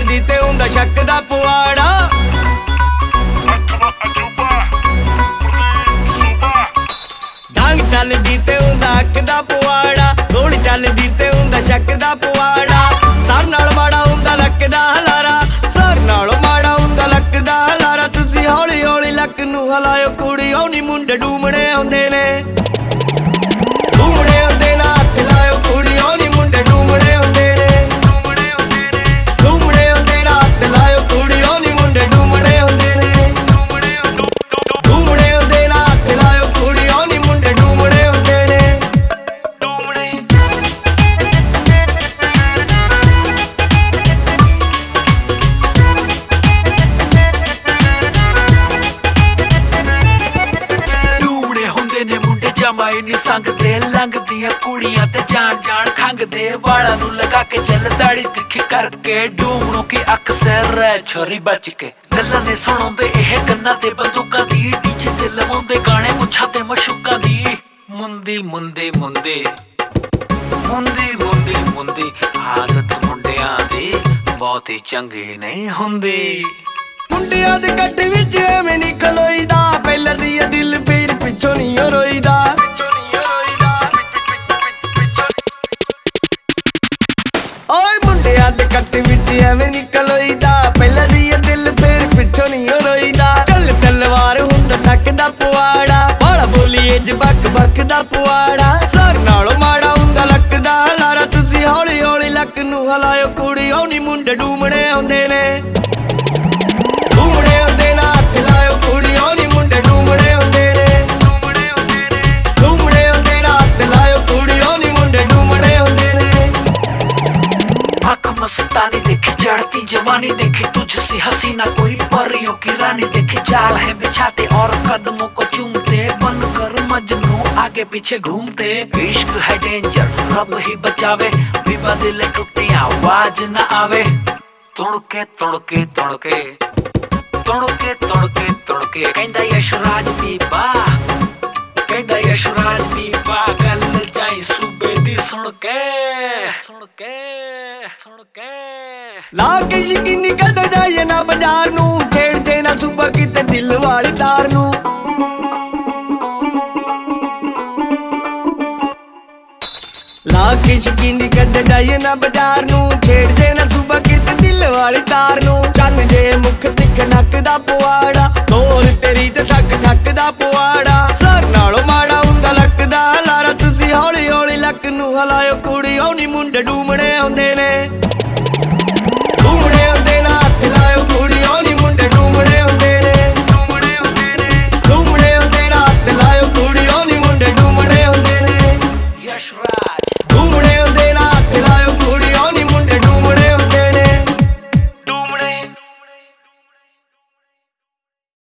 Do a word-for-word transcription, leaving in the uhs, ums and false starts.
ਚੱਲਦੀ ਤੇ ਹੁੰਦਾ ਸ਼ੱਕ ਦਾ ਪਵਾੜਾ। ਡਾਂਗ ਚੱਲਦੀ ਤੇ ਹੁੰਦਾ ਅੱਖ ਦਾ ਪਵਾੜਾ, ਗੋਲੀ ਚੱਲਦੀ ਤੇ ਹੁੰਦਾ ਸ਼ੱਕ ਦਾ ਪਵਾੜਾ। ਸਰ ਨਾਲ ਮਾੜਾ ਹੁੰਦਾ ਲੱਕ ਦਾ ਹਲਾਰਾ, ਸਰ ਨਾਲੋਂ ਮਾੜਾ ਹੁੰਦਾ ਲੱਕ ਦਾ ਹਲਾਰਾ। ਤੁਸੀਂ ਹੌਲੀ ਹੌਲੀ ਲੱਕ ਨੂੰ ਹਲਾਇਓ ਕੁੜੀਓ ਨੀ ਮੁੰਡੇ ਡੂਮਣੇ ਹੁੰਦੇ ਨੇ, ਡੂਮਣੇ ਹੁੰਦੇ ਨਾ ਹੱਥ ਲਾਇਓ ਕੁੜੀਓ ਨੀ ਮੁੰਡੇ ਡੂਮਣੇ ਹੁੰਦੇ ਨੇ, ਡੂਮਣੇ ਹੁੰਦੇ ਨਾ ਹੱਥ ਲਾਇਓ ਕੁੜੀਓ ਨੀ ਮੁੰਡੇ ਡੂਮਣੇ ਹੁੰਦੇ ਨੇ, ਡੂਮਣੇ ਹੁੰਦੇ ਨਾ ਹੱਥ ਲਾਇਓ ਕੁੜੀਓ ਨੀ ਮੁੰਡੇ ਡੂਮਣੇ ਹੁੰਦੇ ਨੇ, ਡੂਮਣੇ। ਡੂਮਣੇ ਹੁੰਦੇ ਨੇ ਮੁੰਡੇ ਜਮਾ ਹੀ ਨੀ ਸੰਗਦੇ, ਲੰਘਦੀਆਂ ਕੁੜੀਆਂ ਤੇ ਜਾਣ ਜਾਣ ਖੰਗਦੇ, ਵਾਲਾਂ ਨੂੰ ਲਗਾ ਕੇ ਚੱਲ ਦਾੜੀ ਤਿੱਖੀ ਕਰਕੇ। ਡੂਮਣੋਂ ਕੀ ਅਕਸਰ ਰਹਿ ਛੋਰੀ ਬਚ ਕੇ, ਗੱਲਾਂ ਨੇ ਸੁਣਾਉਂਦੇ ਇਹ ਕੰਨਾਂ ਤੇ ਬੰਦੂਕਾਂ ਦੀ, ਡੀਜੇ ਤੇ ਲਵਾਉਂਦੇ ਗਾਣੇ ਮੁੱਛਾਂ ਤੇ ਮਸ਼ੂਕਾਂ ਦੀ। ਮੁੰਦੀ ਮੁੰਦੀ ਮੁੰਦੀ ਮੁੰਦੀ ਮੁੰਦੀ ਮੁੰਦੀ ਆਦਤ ਮੁੰਡਿਆਂ ਦੀ ਬਹੁਤੀ ਚੰਗੀ ਨਹੀਂ ਹੁੰਦੀ। ਮੁੰਡਿਆਂ ਦੇ ਕੱਟ ਵਿੱਚ ਐਵੇਂ ਨੀ ਖਲੋਈਦਾ, ਪਹਿਲਾਂ ਦੀ ਦਿਲ ਫੇਰ ਪਿੱਛੋਂ ਨੀ ਰੋਈਦਾ। ਓਏ ਮੁੰਡਿਆਂ ਦੇ ਕੱਟ ਵਿੱਚ ਐਵੇਂ ਨੀ ਖਲੋਈਦਾ, ਪਹਿਲਾਂ ਦੀ ਦਿਲ ਫੇਰ ਪਿੱਛੋਂ ਨੀ ਰੋਈਦਾ। ਚੱਲ ਤਲਵਾਰ ਹੁੰਦਾ ਟੱਕ ਦਾ ਪਵਾੜਾ, ਬਾਲਾ ਬੋਲੀਏ ਜ ਬੱਕ ਬੱਕ ਦਾ ਪਵਾੜਾ। ਸਰ ਨਾਲੋਂ ਮਾੜਾ ਹੁੰਦਾ ਲੱਕ ਦਾ ਹਲਾਰਾ, ਤੁਸੀਂ ਹੌਲੀ ਹੌਲੀ ਲੱਕ ਨੂੰ ਹਲਾਇਓ ਕੁੜੀਓ ਨੀ ਮੁੰਡੇ ਡੂਮਣੇ ਹੁੰਦੇ ਨੇ, ਡੂਮਣੇ ਹੁੰਦੇ ਨਾ ਹੱਥ ਲਾਇਓ ਕੁੜੀਓ ਨੀ ਮੁੰਡੇ ਡੂਮਣੇ ਹੁੰਦੇ ਨੇ, ਡੂਮਣੇ ਹੁੰਦੇ ਨਾ ਹੱਥ ਲਾਇਓ ਕੁੜੀਓ ਨੀ ਮੁੰਡੇ ਡੂਮਣੇ ਹੁੰਦੇ ਨੇ। आँख मस्तानी देखी चढ़ती जवानी देखी, तुझसे हसीना कोई परियों की रानी देखी। जाल है बिछाते और कदमों को चूमते, बनकर मजनू आगे पीछे घूमते। इश्क है डेंजर रब ही बचावे, विवाद दिल टूटे आवाज न आवे। तुड़के तुड़के तुड़के तुड़के तुड़के तुड़के कहंदा यशराज पीपा, कहंदा यशराज पीपा, गल जाई सूबे दी सुन के सुन के सुन के। ਲਾ ਕੇ ਯਕੀਨੀ ਕਦ ਜਾਈਏ ਨਾ ਬਾਜ਼ਾਰ ਨੂੰ, ਛੇੜਦੇ ਨਾ ਸੁਬਾ ਕਿਤੇ ਦਿਲ ਵਾਲੀ ਤਾਰ ਨੂੰ। ਲਾ ਕੇ ਯਕੀਨੀ ਕਦ ਜਾਈਏ ਨਾ ਬਾਜ਼ਾਰ ਨੂੰ, ਛੇੜਦੇ ਨਾ ਸੁਬਾ ਕਿਤੇ ਦਿਲ ਵਾਲੀ ਤਾਰ ਨੂੰ। ਚੰਨ ਜੇ ਮੁੱਖ ਤਿੱਖ ਨੱਕ ਦਾ ਪਵਾੜਾ, ਤੋਰ ਤੇਰੀ ਤੇ ਠੱਕ ਠੱਕ ਦਾ ਪਵਾੜਾ। ਸਰ ਨਾਲੋਂ ਮਾੜਾ ਹੁੰਦਾ ਲੱਕ ਦਾ ਹਲਾਰਾ, ਤੁਸੀਂ ਹੌਲੀ ਹੌਲੀ ਲੱਕ ਨੂੰ ਹਲਾਇਓ ਕੁੜੀਓ ਨੀ ਮੁੰਡੇ ਡੂਮਣੇ ਹੁੰਦੇ ਨੇ, ਡੂਮਣੇ ਹੁੰਦੇ ਨਾ ਹੱਥ ਲਾਇਓ ਕੁੜੀਓ ਨੀ ਮੁੰਡੇ ਡੂਮਣੇ ਹੁੰਦੇ ਨੇ, ਡੂਮਣੇ ਹੁੰਦੇ ਨਾ ਹੱਥ ਲਾਇਓ ਕੁੜੀਓ ਨੀ ਮੁੰਡੇ ਡੂਮਣੇ ਹੁੰਦੇ ਨੇ, यशराज ਡੂਮਣੇ